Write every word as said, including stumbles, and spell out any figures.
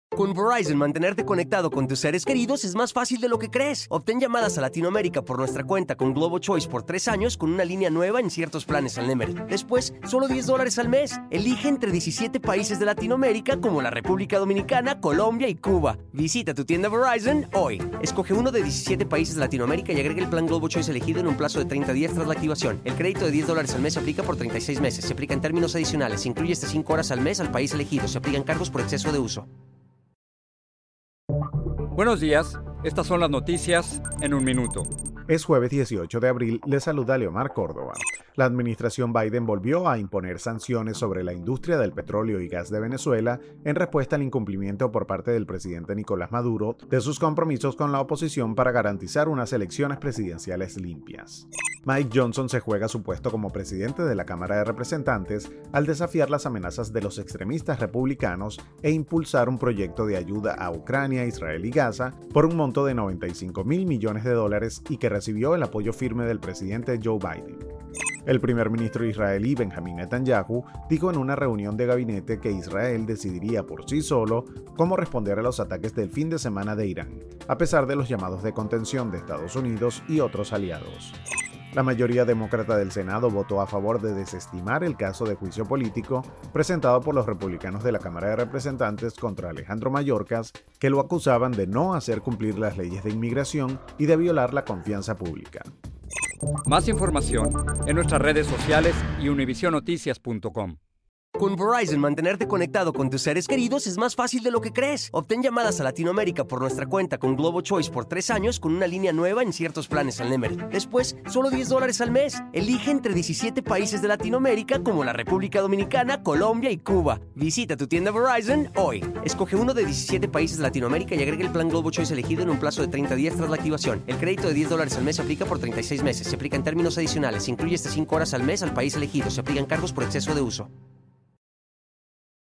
Con Verizon, mantenerte conectado con tus seres queridos es más fácil de lo que crees. Obtén llamadas a Latinoamérica por nuestra cuenta con Globo Choice por tres años con una línea nueva en ciertos planes al Nemery. Después, solo diez dólares al mes. Elige entre diecisiete países de Latinoamérica como la República Dominicana, Colombia y Cuba. Visita tu tienda Verizon hoy. Escoge uno de diecisiete países de Latinoamérica y agrega el plan Globo Choice elegido en un plazo de treinta días tras la activación. El crédito de diez dólares al mes se aplica por treinta y seis meses. Se aplica en términos adicionales. Se incluye hasta cinco horas al mes al país elegido. Se aplican cargos por exceso de uso. Buenos días, estas son las noticias en un minuto. Es jueves dieciocho de abril, le saluda Leomar Córdoba. La administración Biden volvió a imponer sanciones sobre la industria del petróleo y gas de Venezuela en respuesta al incumplimiento por parte del presidente Nicolás Maduro de sus compromisos con la oposición para garantizar unas elecciones presidenciales limpias. Mike Johnson se juega su puesto como presidente de la Cámara de Representantes al desafiar las amenazas de los extremistas republicanos e impulsar un proyecto de ayuda a Ucrania, Israel y Gaza por un monto de noventa y cinco mil millones de dólares y que recibió el apoyo firme del presidente Joe Biden. El primer ministro israelí Benjamin Netanyahu dijo en una reunión de gabinete que Israel decidiría por sí solo cómo responder a los ataques del fin de semana de Irán, a pesar de los llamados de contención de Estados Unidos y otros aliados. La mayoría demócrata del Senado votó a favor de desestimar el caso de juicio político presentado por los republicanos de la Cámara de Representantes contra Alejandro Mayorkas, que lo acusaban de no hacer cumplir las leyes de inmigración y de violar la confianza pública. Más información en nuestras redes sociales y univision noticias punto com. Con Verizon, mantenerte conectado con tus seres queridos es más fácil de lo que crees. Obtén llamadas a Latinoamérica por nuestra cuenta con Globo Choice por tres años con una línea nueva en ciertos planes al Nemery. Después, solo diez dólares al mes. Elige entre diecisiete países de Latinoamérica como la República Dominicana, Colombia y Cuba. Visita tu tienda Verizon hoy. Escoge uno de diecisiete países de Latinoamérica y agrega el plan Globo Choice elegido en un plazo de treinta días tras la activación. El crédito de diez dólares al mes se aplica por treinta y seis meses. Se aplica en términos adicionales. Se incluye hasta cinco horas al mes al país elegido. Se aplican cargos por exceso de uso.